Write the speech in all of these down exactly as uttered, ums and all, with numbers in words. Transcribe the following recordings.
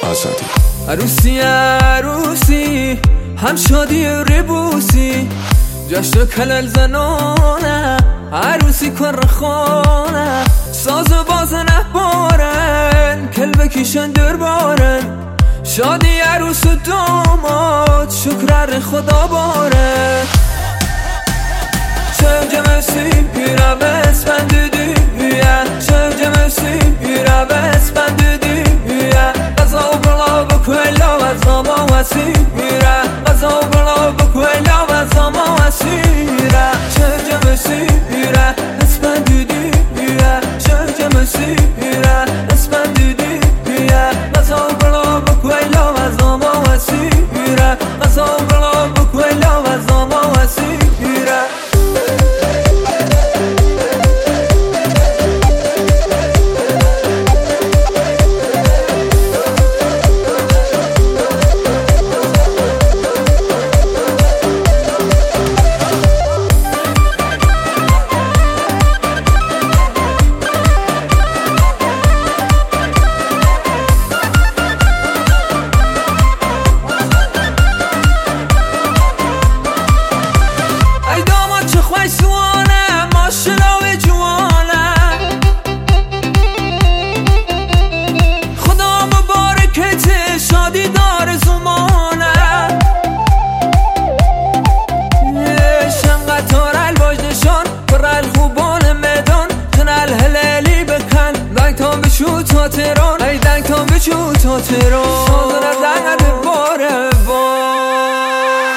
آزادی. عروسی عروسی هم شادی ربوسی جشن کلل زنانه عروسی کر خانه ساز باز نبارن کل بکیشن در بارن شادی عروس و داماد شکر خدا باره چه جمسی پیرا بس بند دیویه چه جمسی پیرا بس بند دیویه قضا و بلا بکولا و زما وسیره قضا و بلا بکولا و زما وسیره چه جمسی پیرا بس بند دیویه چه جمسی پیرا بس بند دیویه قضا و بلا بکولا و زما وسیره قضا و بلا بکولا و زما وسیره شادی دار زمانه شنقطار الواج نشان پر الخوبان میدان تن الهلالی بکن دنگ تان بشو تا تهران ای دنگ تان بشو تا تهران سازن از دنگ باره بان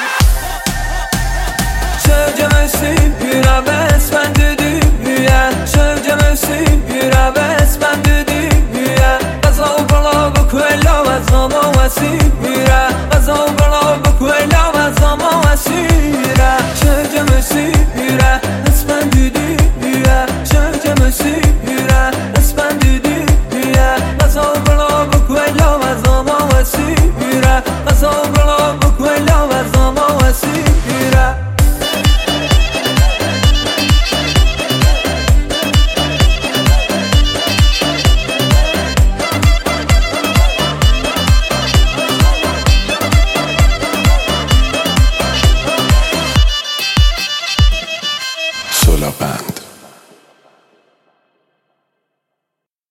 چه جمسی پیرا بس بند دیویه چه جمسی پیرا بس بند دیویه قضا و بلا بکولا و زما وسیره قضا و بلا بکولا و زما وسیره چه جمسی پیره اسپند دیویه چه جمسی پیره اسپند دیویه قضا و بلا بکولا و زما وسیره قضا و بلا بکولا و زما وسیره Sola Band.